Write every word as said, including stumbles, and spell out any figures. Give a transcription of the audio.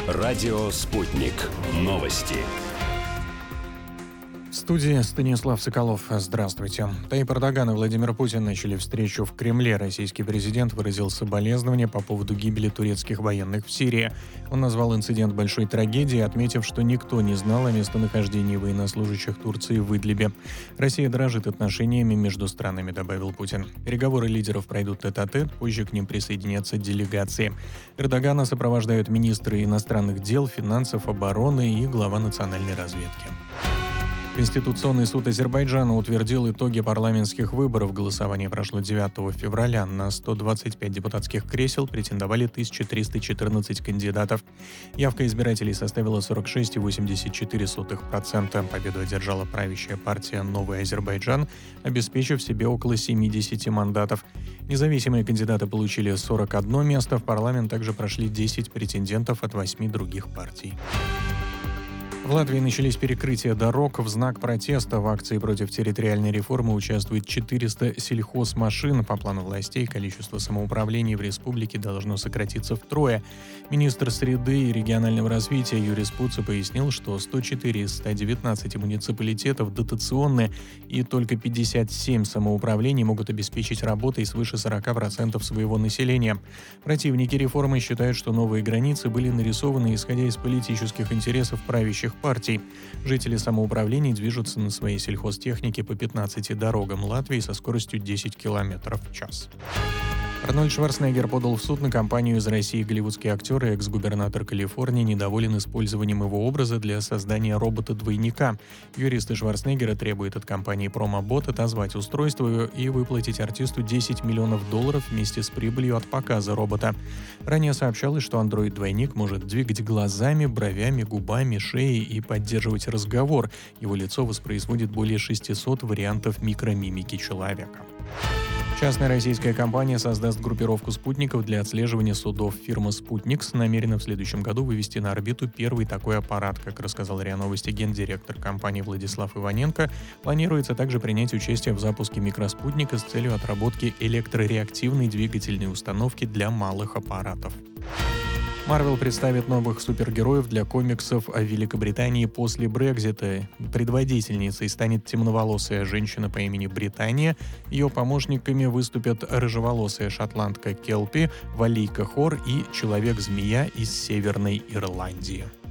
Радио «Спутник». Новости. В студии Станислав Соколов. Здравствуйте. Таyyip Эрдоган и Владимир Путин начали встречу в Кремле. Российский президент выразил соболезнования по поводу гибели турецких военных в Сирии. Он назвал инцидент большой трагедией, отметив, что никто не знал о местонахождении военнослужащих Турции в Идлибе. Россия дорожит отношениями между странами, добавил Путин. Переговоры лидеров пройдут тет-а-тет, позже к ним присоединятся делегации. Эрдогана сопровождают министры иностранных дел, финансов, обороны и глава национальной разведки. Конституционный суд Азербайджана утвердил итоги парламентских выборов. Голосование прошло девятого февраля. На сто двадцать пять депутатских кресел претендовали тысяча триста четырнадцать кандидатов. Явка избирателей составила сорок шесть целых восемьдесят четыре сотых процента. Победу одержала правящая партия «Новый Азербайджан», обеспечив себе около семидесяти мандатов. Независимые кандидаты получили сорок одно место. В парламент также прошли десять претендентов от восьми других партий. В Латвии начались перекрытия дорог в знак протеста. В акции против территориальной реформы участвует четыреста сельхозмашин. По плану властей, количество самоуправлений в республике должно сократиться втрое. Министр среды и регионального развития Юрис Пуца пояснил, что сто четыре из ста девятнадцати муниципалитетов дотационные, и только пятьдесят семь самоуправлений могут обеспечить работой свыше сорока процентов своего населения. Противники реформы считают, что новые границы были нарисованы исходя из политических интересов правящих партий. Жители самоуправлений движутся на своей сельхозтехнике по пятнадцати дорогам Латвии со скоростью десять километров в час. Арнольд Шварценеггер подал в суд на компанию из России. Голливудский актер и экс-губернатор Калифорнии недоволен использованием его образа для создания робота-двойника. Юристы Шварценеггера требуют от компании PromoBot отозвать устройство и выплатить артисту десять миллионов долларов вместе с прибылью от показа робота. Ранее сообщалось, что андроид-двойник может двигать глазами, бровями, губами, шеей и поддерживать разговор. Его лицо воспроизводит более шестисот вариантов микромимики человека. Частная российская компания создаст группировку спутников для отслеживания судов. Фирма «Спутникс» намерена в следующем году вывести на орбиту первый такой аппарат. Как рассказал РИА Новости гендиректор компании Владислав Иваненко, планируется также принять участие в запуске микроспутника с целью отработки электрореактивной двигательной установки для малых аппаратов. Marvel представит новых супергероев для комиксов о Великобритании после Брексита. Предводительницей станет темноволосая женщина по имени Британия. Ее помощниками выступят рыжеволосая шотландка Келпи, Валийка Хор и Человек-змея из Северной Ирландии.